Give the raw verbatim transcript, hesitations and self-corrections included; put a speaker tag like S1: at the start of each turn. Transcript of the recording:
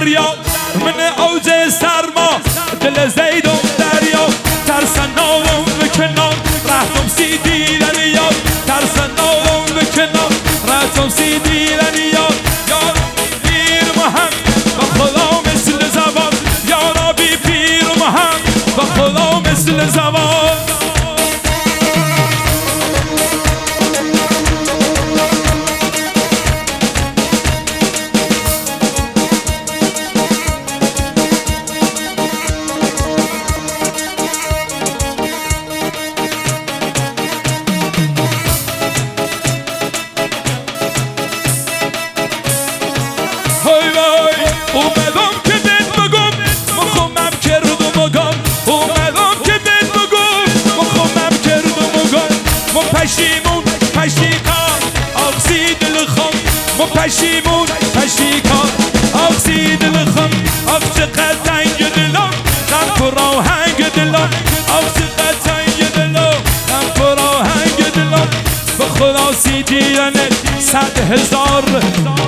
S1: دریا من اوج سرما دل زیدم دریا ترسن نالم بکنم رفتم سی دیدن یاد ترسن نالم بکنم رفتم سی دیدن یاد یا پیر محمد و خدا مثل زبان یا ربی پیر محمد و خدا مثل زبان اومدم که بهت بگم مخمم کردم و گم اومدم که بهت بگم مخمم کردم و گم ما پشیمون پشیکان آقسی دل خم ما پشیمون پشیکان آقسی دل خم آق چقدر تنگ دلم غم پر آهنگ دلم آق چقدر تنگ دلم غم پر آهنگ دلم به خدا سی دیانت صد هزار